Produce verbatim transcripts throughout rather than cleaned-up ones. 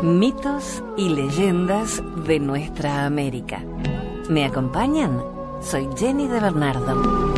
Mitos y leyendas de nuestra América. ¿Me acompañan? Soy Jenny de Bernardo.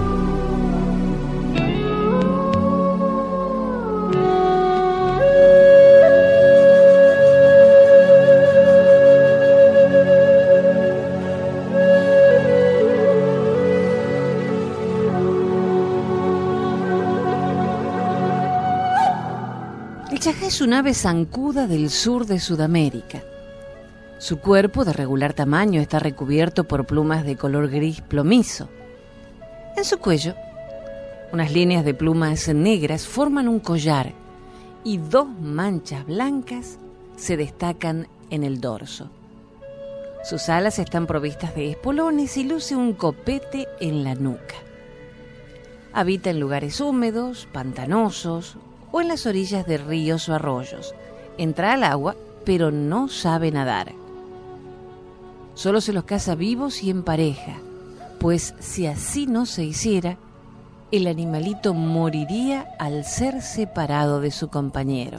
El chajá es un ave zancuda del sur de Sudamérica. Su cuerpo, de regular tamaño, está recubierto por plumas de color gris plomizo. En su cuello, unas líneas de plumas negras forman un collar y dos manchas blancas se destacan en el dorso. Sus alas están provistas de espolones y luce un copete en la nuca. Habita en lugares húmedos, pantanosos o en las orillas de ríos o arroyos. Entra al agua, pero no sabe nadar. Solo se los caza vivos y en pareja, pues si así no se hiciera, el animalito moriría al ser separado de su compañero.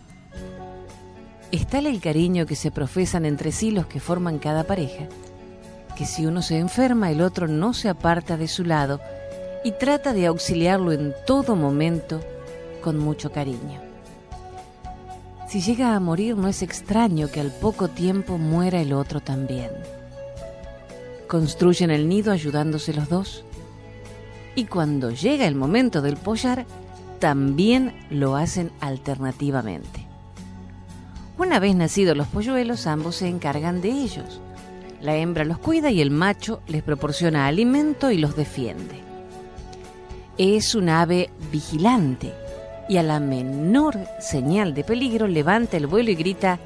Es tal el cariño que se profesan entre sí los que forman cada pareja, que si uno se enferma, el otro no se aparta de su lado y trata de auxiliarlo en todo momento con mucho cariño. Si llega a morir, no es extraño que al poco tiempo muera el otro también. Construyen el nido ayudándose los dos, y cuando llega el momento del pollar, también lo hacen alternativamente. Una vez nacidos los polluelos, ambos se encargan de ellos. La hembra los cuida y el macho les proporciona alimento y los defiende. Es un ave vigilante, y a la menor señal de peligro levanta el vuelo y grita.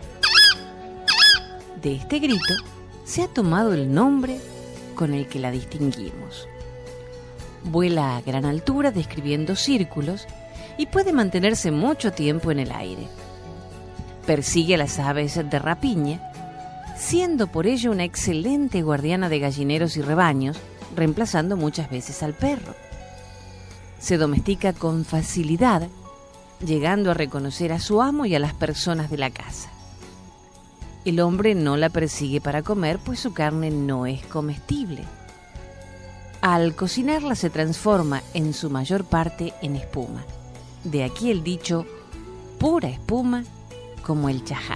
De este grito se ha tomado el nombre con el que la distinguimos. Vuela a gran altura describiendo círculos y puede mantenerse mucho tiempo en el aire. Persigue a las aves de rapiña, siendo por ello una excelente guardiana de gallineros y rebaños, reemplazando muchas veces al perro. Se domestica con facilidad, llegando a reconocer a su amo y a las personas de la casa. El hombre no la persigue para comer, pues su carne no es comestible. Al cocinarla se transforma en su mayor parte en espuma. De aquí el dicho, pura espuma como el chajá.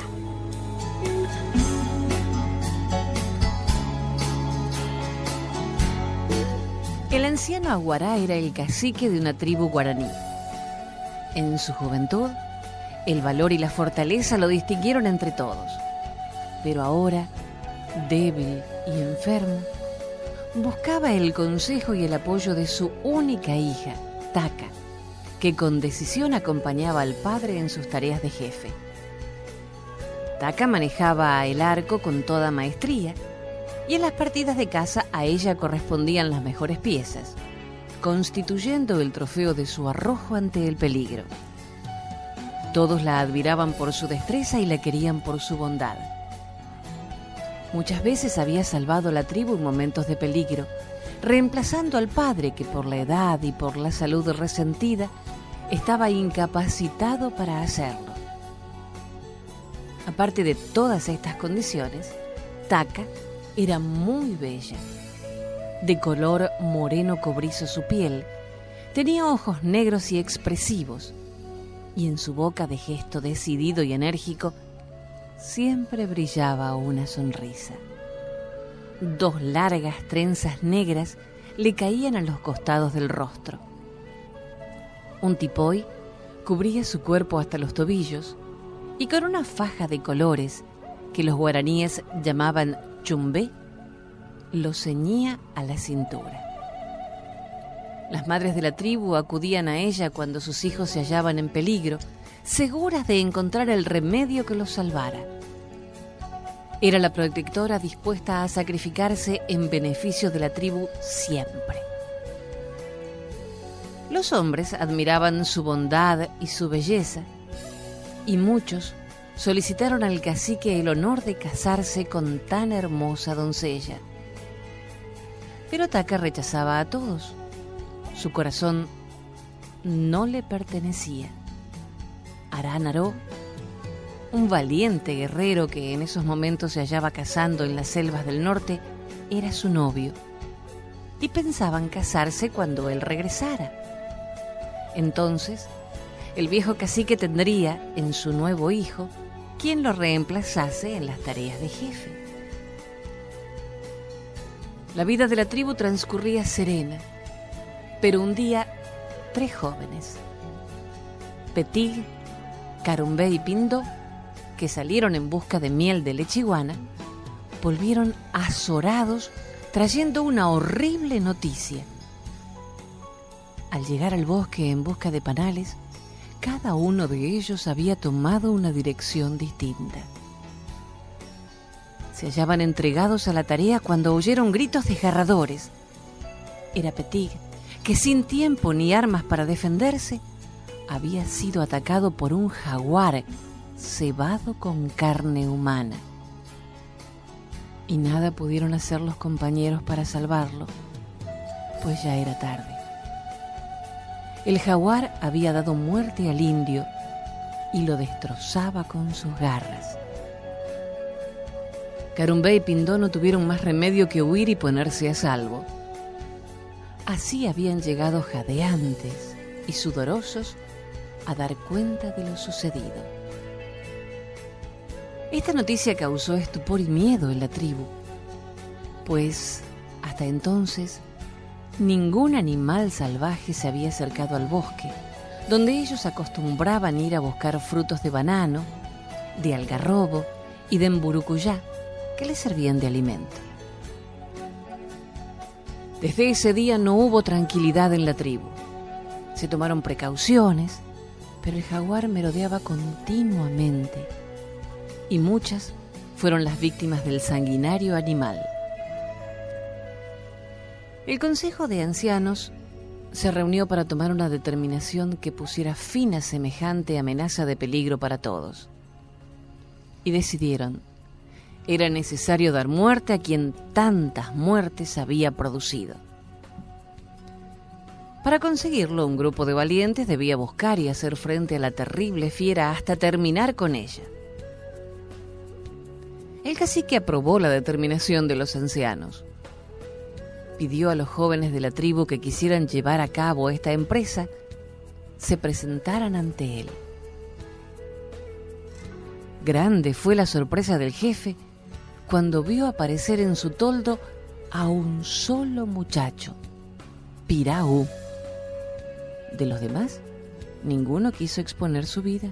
El anciano Aguará era el cacique de una tribu guaraní. En su juventud, el valor y la fortaleza lo distinguieron entre todos. Pero ahora, débil y enfermo, buscaba el consejo y el apoyo de su única hija, Taca, que con decisión acompañaba al padre en sus tareas de jefe. Taca manejaba el arco con toda maestría, y en las partidas de caza a ella correspondían las mejores piezas, constituyendo el trofeo de su arrojo ante el peligro. Todos la admiraban por su destreza y la querían por su bondad. Muchas veces había salvado a la tribu en momentos de peligro, reemplazando al padre que por la edad y por la salud resentida estaba incapacitado para hacerlo. Aparte de todas estas condiciones, Taca era muy bella. De color moreno cobrizo su piel, tenía ojos negros y expresivos, y en su boca de gesto decidido y enérgico siempre brillaba una sonrisa. Dos largas trenzas negras le caían a los costados del rostro. Un tipoy cubría su cuerpo hasta los tobillos y con una faja de colores que los guaraníes llamaban chumbé, lo ceñía a la cintura. Las madres de la tribu acudían a ella cuando sus hijos se hallaban en peligro, seguras de encontrar el remedio que los salvara. Era la protectora dispuesta a sacrificarse en beneficio de la tribu siempre. Los hombres admiraban su bondad y su belleza, y muchos solicitaron al cacique el honor de casarse con tan hermosa doncella. Pero Taca rechazaba a todos. Su corazón no le pertenecía. Arán Aró un valiente guerrero que en esos momentos se hallaba cazando en las selvas del norte, era su novio, y pensaban casarse cuando él regresara. Entonces, el viejo cacique tendría en su nuevo hijo quien lo reemplazase en las tareas de jefe. La vida de la tribu transcurría serena, pero un día tres jóvenes, Petig, Carumbé y Pindó, que salieron en busca de miel de lechiguana, volvieron azorados trayendo una horrible noticia. Al llegar al bosque en busca de panales, cada uno de ellos había tomado una dirección distinta. Se hallaban entregados a la tarea cuando oyeron gritos desgarradores. Era Petig, que sin tiempo ni armas para defenderse, había sido atacado por un jaguar cebado con carne humana. Y nada pudieron hacer los compañeros para salvarlo, pues ya era tarde. El jaguar había dado muerte al indio y lo destrozaba con sus garras. Carumbé y Pindó no tuvieron más remedio que huir y ponerse a salvo. Así habían llegado jadeantes y sudorosos a dar cuenta de lo sucedido. Esta noticia causó estupor y miedo en la tribu, pues hasta entonces ningún animal salvaje se había acercado al bosque, donde ellos acostumbraban ir a buscar frutos de banano, de algarrobo y de emburucuyá, que les servían de alimento. Desde ese día no hubo tranquilidad en la tribu. Se tomaron precauciones, pero el jaguar merodeaba continuamente, y muchas fueron las víctimas del sanguinario animal. El Consejo de Ancianos se reunió para tomar una determinación que pusiera fin a semejante amenaza de peligro para todos. Y decidieron: era necesario dar muerte a quien tantas muertes había producido. Para conseguirlo, un grupo de valientes debía buscar y hacer frente a la terrible fiera hasta terminar con ella. El cacique aprobó la determinación de los ancianos. Pidió a los jóvenes de la tribu que quisieran llevar a cabo esta empresa se presentaran ante él. Grande fue la sorpresa del jefe cuando vio aparecer en su toldo a un solo muchacho, Piraú. De los demás, ninguno quiso exponer su vida.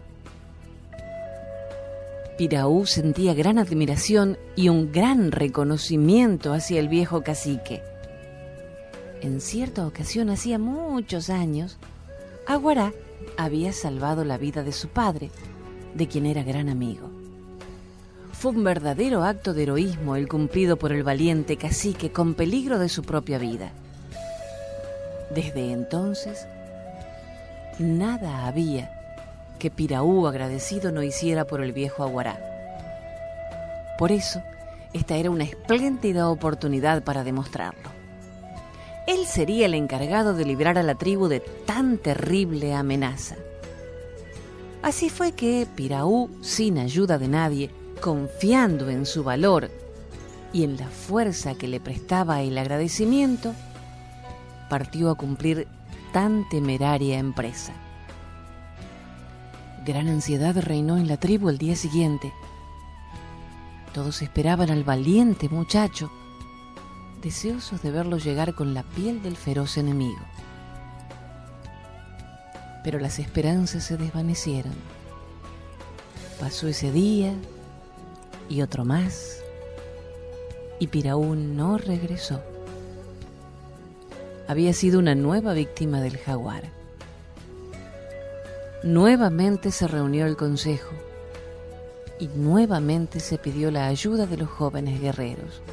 Piraú sentía gran admiración y un gran reconocimiento hacia el viejo cacique. En cierta ocasión, hacía muchos años, Aguará había salvado la vida de su padre, de quien era gran amigo. Fue un verdadero acto de heroísmo el cumplido por el valiente cacique con peligro de su propia vida. Desde entonces, nada había que Piraú agradecido no hiciera por el viejo Aguará. Por eso, esta era una espléndida oportunidad para demostrarlo. Él sería el encargado de librar a la tribu de tan terrible amenaza. Así fue que Piraú, sin ayuda de nadie, confiando en su valor y en la fuerza que le prestaba el agradecimiento, partió a cumplir tan temeraria empresa. Gran ansiedad reinó en la tribu el día siguiente. Todos esperaban al valiente muchacho, deseosos de verlo llegar con la piel del feroz enemigo. Pero las esperanzas se desvanecieron. Pasó ese día y otro más, y Piraú no regresó. Había sido una nueva víctima del jaguar. Nuevamente se reunió el consejo y nuevamente se pidió la ayuda de los jóvenes guerreros.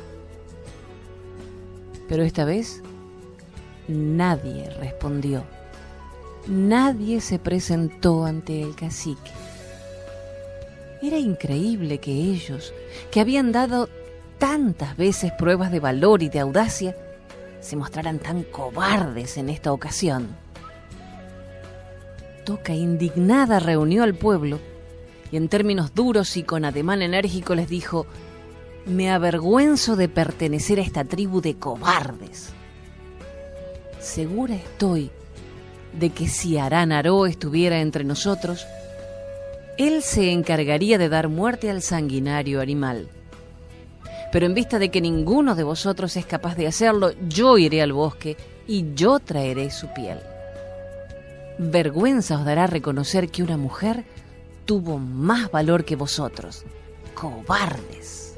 Pero esta vez nadie respondió. Nadie se presentó ante el cacique. Era increíble que ellos, que habían dado tantas veces pruebas de valor y de audacia, se mostraran tan cobardes en esta ocasión. Toca indignada reunió al pueblo y en términos duros y con ademán enérgico les dijo: me avergüenzo de pertenecer a esta tribu de cobardes. Segura estoy de que si Arán-Aró estuviera entre nosotros, él se encargaría de dar muerte al sanguinario animal. Pero en vista de que ninguno de vosotros es capaz de hacerlo, yo iré al bosque y yo traeré su piel. Vergüenza os dará reconocer que una mujer tuvo más valor que vosotros, cobardes.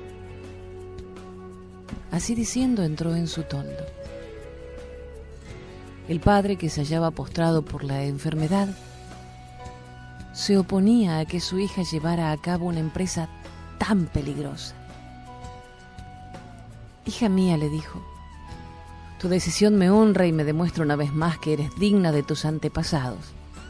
Así diciendo, entró en su toldo. El padre, que se hallaba postrado por la enfermedad, se oponía a que su hija llevara a cabo una empresa tan peligrosa. Hija mía, le dijo, tu decisión me honra y me demuestra una vez más que eres digna de tus antepasados.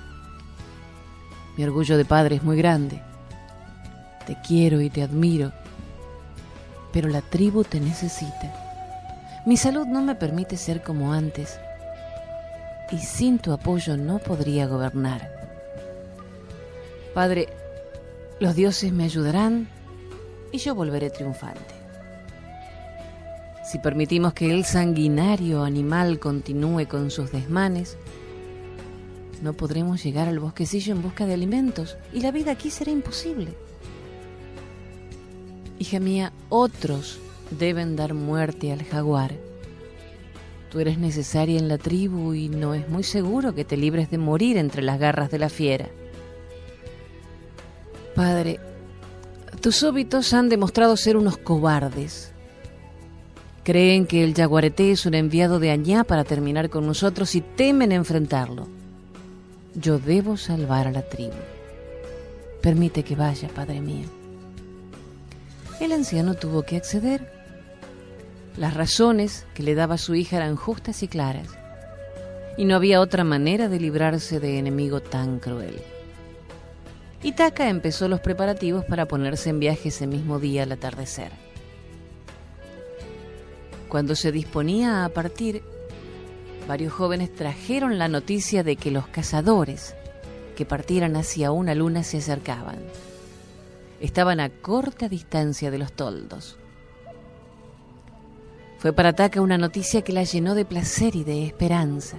Mi orgullo de padre es muy grande. Te quiero y te admiro, pero la tribu te necesita. Mi salud no me permite ser como antes, y sin tu apoyo no podría gobernar. Padre, los dioses me ayudarán y yo volveré triunfante. Si permitimos que el sanguinario animal continúe con sus desmanes, no podremos llegar al bosquecillo en busca de alimentos y la vida aquí será imposible. Hija mía, otros deben dar muerte al jaguar. Tú eres necesaria en la tribu y no es muy seguro que te libres de morir entre las garras de la fiera. Padre, tus súbditos han demostrado ser unos cobardes. Creen que el yaguareté es un enviado de Añá para terminar con nosotros y temen enfrentarlo. Yo debo salvar a la tribu. Permite que vaya, padre mío. El anciano tuvo que acceder. Las razones que le daba su hija eran justas y claras, y no había otra manera de librarse de enemigo tan cruel. Itaca empezó los preparativos para ponerse en viaje ese mismo día al atardecer. Cuando se disponía a partir, varios jóvenes trajeron la noticia de que los cazadores que partieran hacia una luna se acercaban. Estaban a corta distancia de los toldos. Fue para Taca una noticia que la llenó de placer y de esperanza.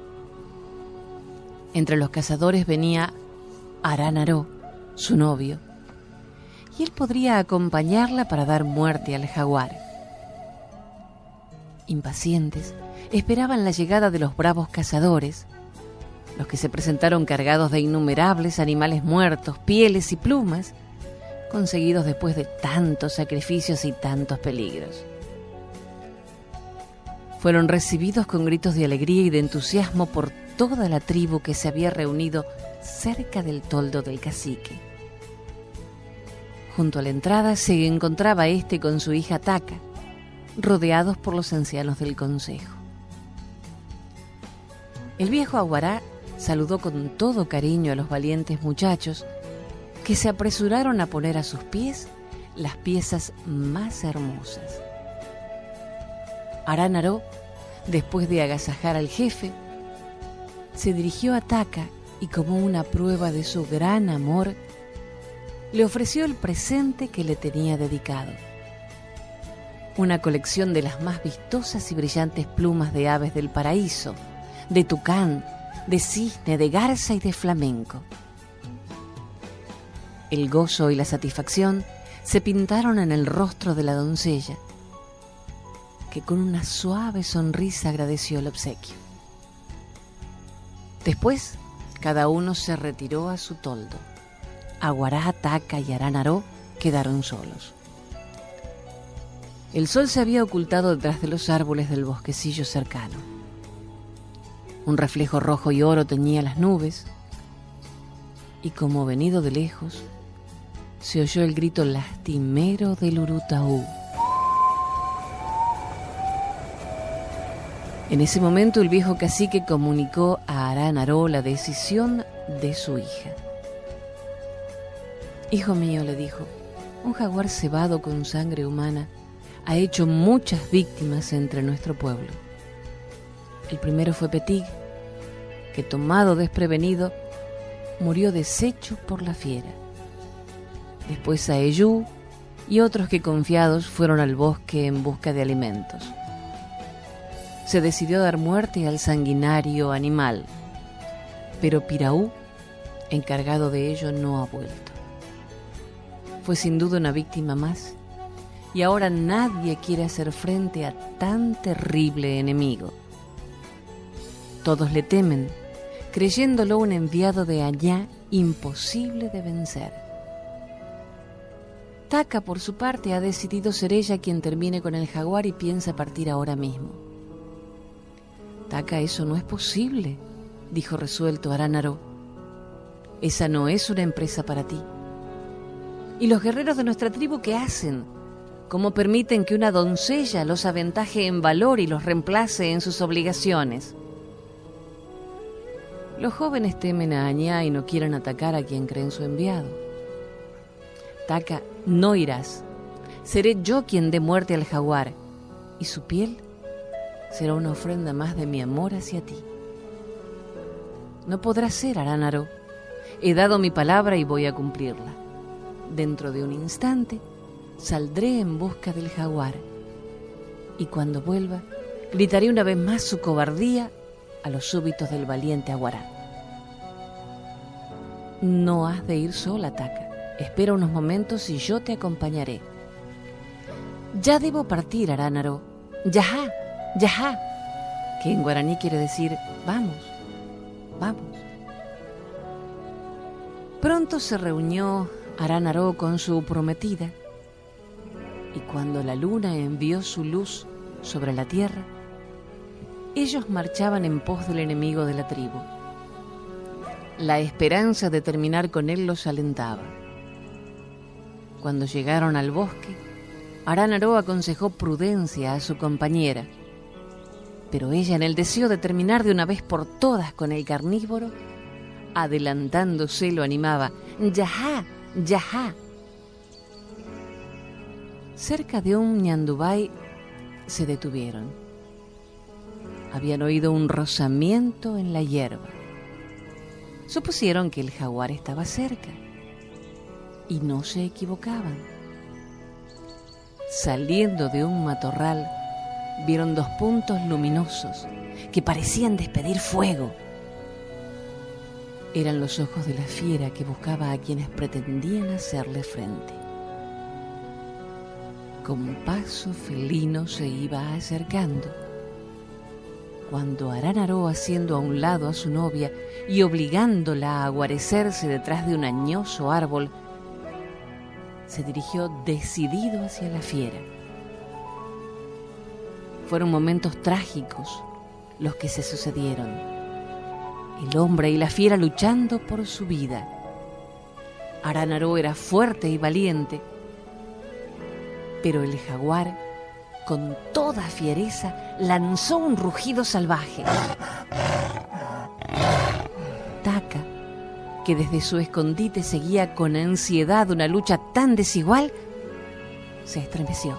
Entre los cazadores venía Arán-Aró, su novio, y él podría acompañarla para dar muerte al jaguar. Impacientes, esperaban la llegada de los bravos cazadores, los que se presentaron cargados de innumerables animales muertos, pieles y plumas, conseguidos después de tantos sacrificios y tantos peligros. Fueron recibidos con gritos de alegría y de entusiasmo por toda la tribu que se había reunido cerca del toldo del cacique. Junto a la entrada se encontraba éste con su hija Taca, rodeados por los ancianos del consejo. El viejo Aguará saludó con todo cariño a los valientes muchachos que se apresuraron a poner a sus pies las piezas más hermosas. Arán-Aró, después de agasajar al jefe, se dirigió a Taca y, como una prueba de su gran amor, le ofreció el presente que le tenía dedicado: una colección de las más vistosas y brillantes plumas de aves del paraíso, de tucán, de cisne, de garza y de flamenco. El gozo y la satisfacción se pintaron en el rostro de la doncella, que con una suave sonrisa agradeció el obsequio. Después, cada uno se retiró a su toldo. Aguará, Taca y Arán-Aró quedaron solos. El sol se había ocultado detrás de los árboles del bosquecillo cercano. Un reflejo rojo y oro teñía las nubes, y como venido de lejos, se oyó el grito lastimero del Urutaú. En ese momento el viejo cacique comunicó a Arán-Aró la decisión de su hija. Hijo mío, le dijo, un jaguar cebado con sangre humana ha hecho muchas víctimas entre nuestro pueblo. El primero fue Petig, que tomado desprevenido, murió deshecho por la fiera. después a Eyú y otros que confiados fueron al bosque en busca de alimentos. Se decidió dar muerte al sanguinario animal, pero Piraú, encargado de ello, no ha vuelto. Fue sin duda una víctima más, y ahora nadie quiere hacer frente a tan terrible enemigo. Todos le temen, creyéndolo un enviado de Añá imposible de vencer. Taka, por su parte, ha decidido ser ella quien termine con el jaguar y piensa partir ahora mismo. Taka, eso no es posible, dijo resuelto Aránaro. Esa no es una empresa para ti. ¿Y los guerreros de nuestra tribu qué hacen? ¿Cómo permiten que una doncella los aventaje en valor y los reemplace en sus obligaciones? Los jóvenes temen a Añá y no quieren atacar a quien creen su enviado. Taka, no irás. Seré yo quien dé muerte al jaguar, y su piel será una ofrenda más de mi amor hacia ti. No podrá ser, Aránaro. He dado mi palabra y voy a cumplirla. Dentro de un instante saldré en busca del jaguar, y cuando vuelva gritaré una vez más su cobardía a los súbitos del valiente Aguará. No has de ir sola, Taka. Espera unos momentos y yo te acompañaré. Ya debo partir, Aránaro. Yajá, yajá, que en guaraní quiere decir vamos, vamos. Pronto se reunió Aránaro con su prometida, y cuando la luna envió su luz sobre la tierra, ellos marchaban en pos del enemigo de la tribu. La esperanza de terminar con él los alentaba. Cuando llegaron al bosque, Aránaro aconsejó prudencia a su compañera, pero ella, en el deseo de terminar de una vez por todas con el carnívoro, adelantándose lo animaba: ¡Yajá, yajá! Cerca de un ñandubay se detuvieron. Habían oído un rozamiento en la hierba. Supusieron que el jaguar estaba cerca, y no se equivocaban. Saliendo de un matorral, vieron dos puntos luminosos que parecían despedir fuego. Eran los ojos de la fiera que buscaba a quienes pretendían hacerle frente. Con paso felino se iba acercando, cuando Aránaro, haciendo a un lado a su novia y obligándola a guarecerse detrás de un añoso árbol, se dirigió decidido hacia la fiera. Fueron momentos trágicos los que se sucedieron. El hombre y la fiera luchando por su vida. Aránaro era fuerte y valiente, pero el jaguar, con toda fiereza, lanzó un rugido salvaje. Taka, que desde su escondite seguía con ansiedad una lucha tan desigual, se estremeció.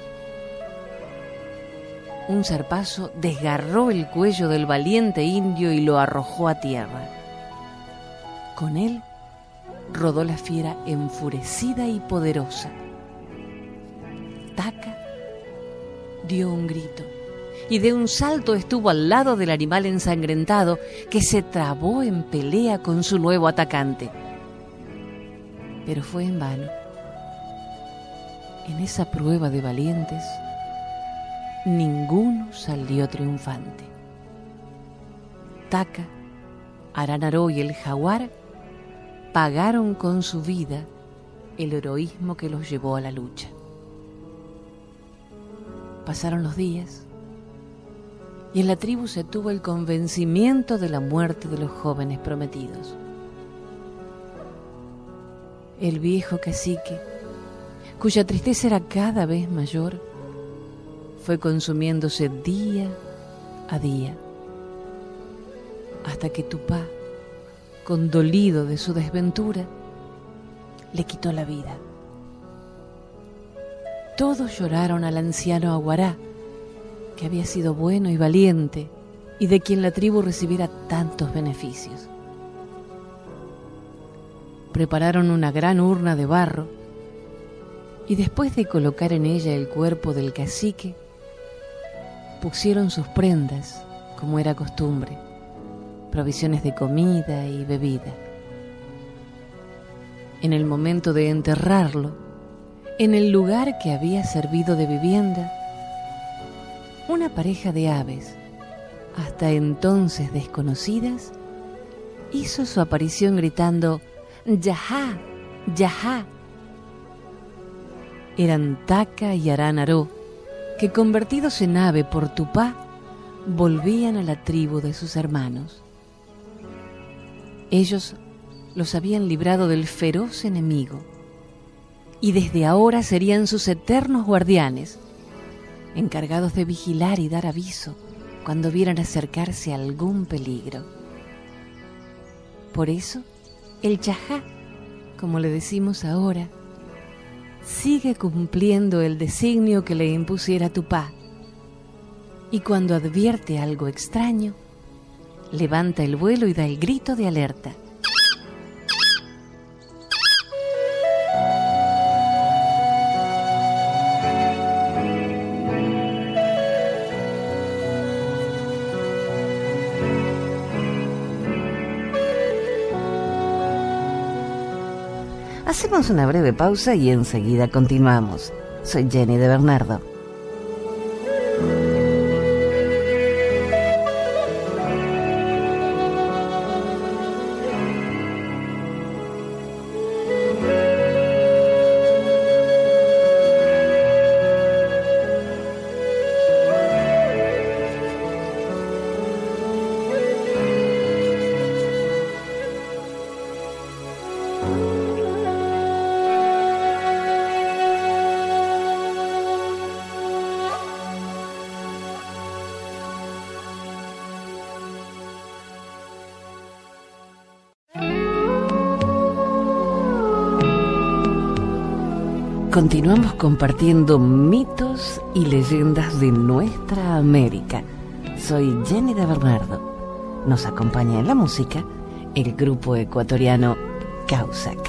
Un zarpazo desgarró el cuello del valiente indio y lo arrojó a tierra. Con él rodó la fiera enfurecida y poderosa. Taka dio un grito y de un salto estuvo al lado del animal ensangrentado que se trabó en pelea con su nuevo atacante. Pero fue en vano. En esa prueba de valientes, ninguno salió triunfante. Taka, Aránaro y el jaguar pagaron con su vida el heroísmo que los llevó a la lucha. Pasaron los días y en la tribu se tuvo el convencimiento de la muerte de los jóvenes prometidos. El viejo cacique, cuya tristeza era cada vez mayor, fue consumiéndose día a día, hasta que Tupá, condolido de su desventura, le quitó la vida. Todos lloraron al anciano Aguará, que había sido bueno y valiente, y de quien la tribu recibiera tantos beneficios. Prepararon una gran urna de barro Y después de colocar en ella el cuerpo del cacique, pusieron sus prendas, como era costumbre, provisiones de comida y bebida. En el momento de enterrarlo, en el lugar que había servido de vivienda, una pareja de aves, hasta entonces desconocidas, hizo su aparición gritando «Yajá, yajá». Eran Taca y Aránaro, que convertidos en ave por Tupá, volvían a la tribu de sus hermanos. Ellos los habían librado del feroz enemigo, y desde ahora serían sus eternos guardianes, encargados de vigilar y dar aviso cuando vieran acercarse algún peligro. Por eso, el Yajá, como le decimos ahora, sigue cumpliendo el designio que le impusiera Tupá, y cuando advierte algo extraño, levanta el vuelo y da el grito de alerta. Hacemos una breve pausa y enseguida continuamos. Soy Jenny de Bernardo. Continuamos compartiendo mitos y leyendas de nuestra América. Soy Jenny de Bernardo. Nos acompaña en la música el grupo ecuatoriano Causac.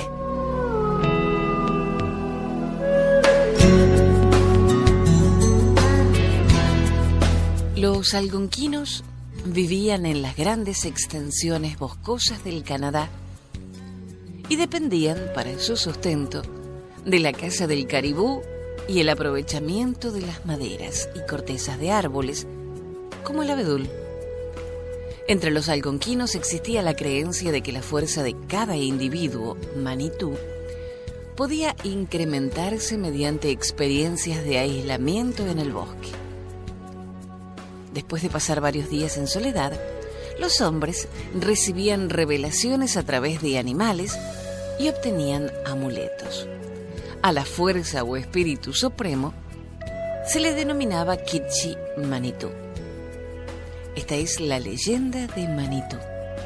Los algonquinos vivían en las grandes extensiones boscosas del Canadá y dependían para su sustento de la caza del caribú y el aprovechamiento de las maderas y cortezas de árboles, como el abedul. Entre los algonquinos existía la creencia de que la fuerza de cada individuo, Manitú, podía incrementarse mediante experiencias de aislamiento en el bosque. Después de pasar varios días en soledad, los hombres recibían revelaciones a través de animales y obtenían amuletos. A la fuerza o espíritu supremo se le denominaba Kitchi Manitú. Esta es la leyenda de Manitú.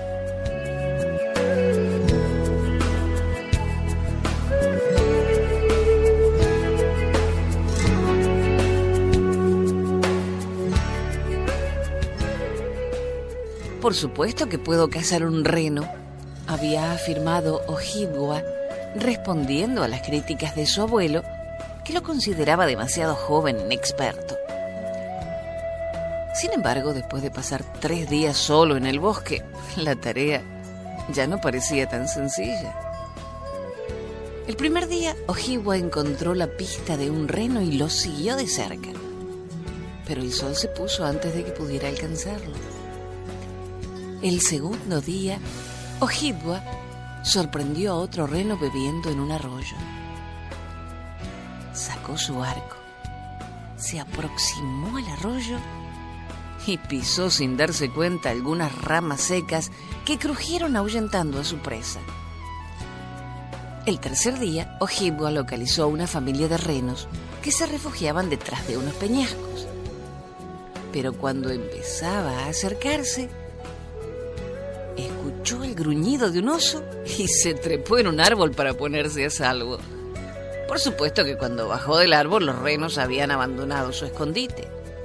Por supuesto que puedo cazar un reno, había afirmado Ojibwa, respondiendo a las críticas de su abuelo, que lo consideraba demasiado joven e inexperto. Sin embargo, después de pasar tres días solo en el bosque, la tarea ya no parecía tan sencilla. El primer día, Ojibwa encontró la pista de un reno y lo siguió de cerca, pero el sol se puso antes de que pudiera alcanzarlo. El segundo día, Ojibwa sorprendió a otro reno bebiendo en un arroyo. Sacó su arco, se aproximó al arroyo y pisó sin darse cuenta algunas ramas secas que crujieron ahuyentando a su presa. El tercer día, Ojibwa localizó a una familia de renos que se refugiaban detrás de unos peñascos. Pero cuando empezaba a acercarse, escuchó el gruñido de un oso y se trepó en un árbol para ponerse a salvo. Por supuesto que cuando bajó del árbol los renos habían abandonado su escondite.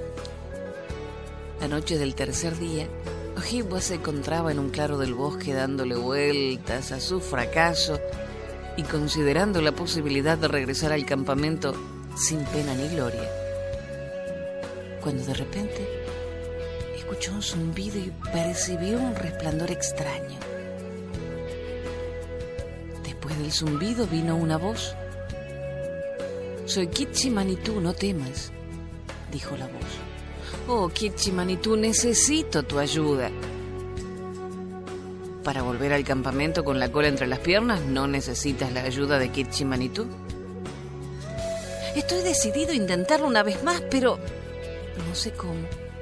La noche del tercer día, Ojibwa se encontraba en un claro del bosque dándole vueltas a su fracaso y considerando la posibilidad de regresar al campamento sin pena ni gloria, cuando de repente escuchó un zumbido y percibió un resplandor extraño. Después del zumbido vino una voz. «Soy Kitchi Manitú, no temas», dijo la voz. «Oh, Kitchi Manitú, necesito tu ayuda». Para volver al campamento con la cola entre las piernas, ¿no necesitas la ayuda de Kitchi Manitú? Estoy decidido a intentarlo una vez más, pero no sé cómo.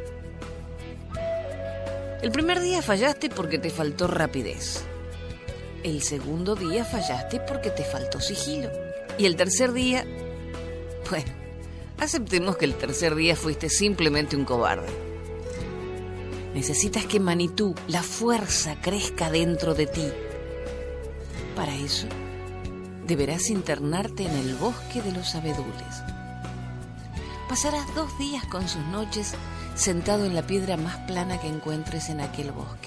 El primer día fallaste porque te faltó rapidez. El segundo día fallaste porque te faltó sigilo. Y el tercer día... Bueno, aceptemos que el tercer día fuiste simplemente un cobarde. Necesitas que Manitú, la fuerza, crezca dentro de ti. Para eso, deberás internarte en el bosque de los abedules. Pasarás dos días con sus noches sentado en la piedra más plana que encuentres en aquel bosque.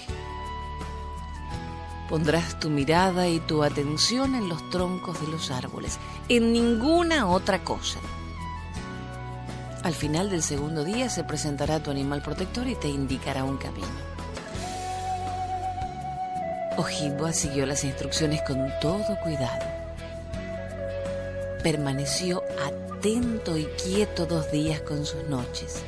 Pondrás tu mirada y tu atención en los troncos de los árboles, en ninguna otra cosa. Al final del segundo día se presentará tu animal protector y te indicará un camino. Ojibwa siguió las instrucciones con todo cuidado. Permaneció atento y quieto dos días con sus noches.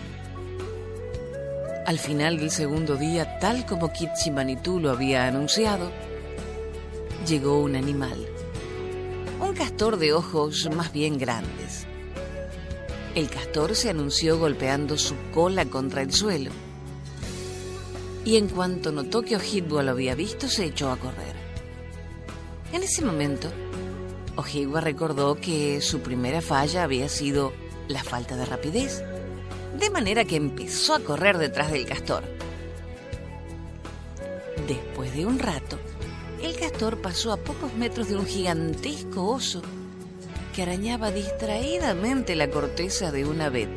Al final del segundo día, tal como Kitchi Manitú lo había anunciado, llegó un animal, un castor de ojos más bien grandes. El castor se anunció golpeando su cola contra el suelo, y en cuanto notó que Ojibwa lo había visto, se echó a correr. En ese momento, Ojibwa recordó que su primera falla había sido la falta de rapidez, de manera que empezó a correr detrás del castor. Después de un rato, el castor pasó a pocos metros de un gigantesco oso que arañaba distraídamente la corteza de un abeto.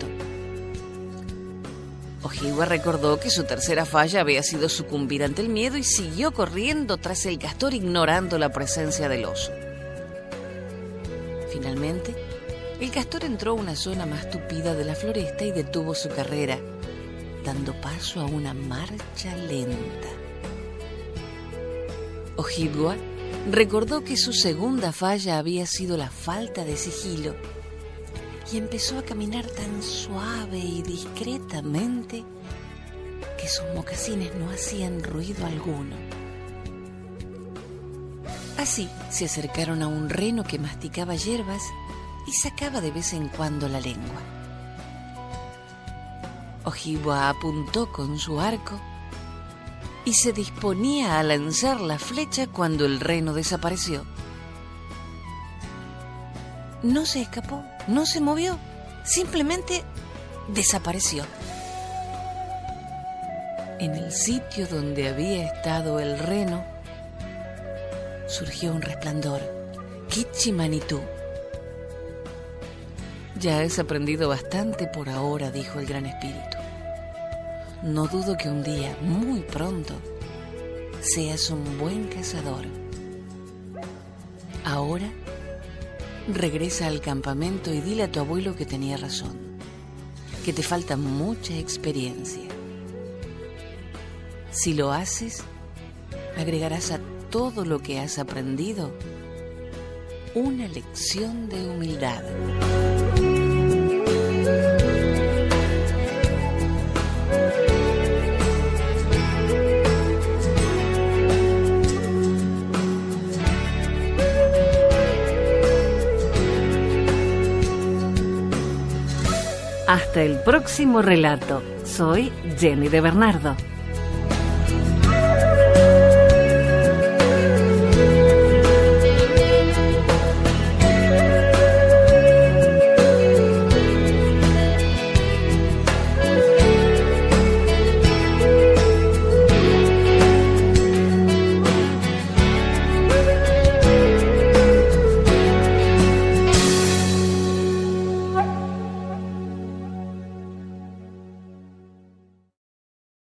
Ojibwa recordó que su tercera falla había sido sucumbir ante el miedo y siguió corriendo tras el castor, ignorando la presencia del oso. Finalmente, el castor entró a una zona más tupida de la floresta y detuvo su carrera, dando paso a una marcha lenta. Ojibwa recordó que su segunda falla había sido la falta de sigilo y empezó a caminar tan suave y discretamente que sus mocasines no hacían ruido alguno. Así se acercaron a un reno que masticaba hierbas y sacaba de vez en cuando la lengua. Ojibwa apuntó con su arco y se disponía a lanzar la flecha cuando el reno desapareció. No se escapó, no se movió, simplemente desapareció. En el sitio donde había estado el reno, surgió un resplandor, Kitchi Manitú. Ya has aprendido bastante por ahora, dijo el Gran Espíritu. No dudo que un día, muy pronto, seas un buen cazador. Ahora, regresa al campamento y dile a tu abuelo que tenía razón, que te falta mucha experiencia. Si lo haces, agregarás a todo lo que has aprendido una lección de humildad. Hasta el próximo relato. Soy Jenny de Bernardo.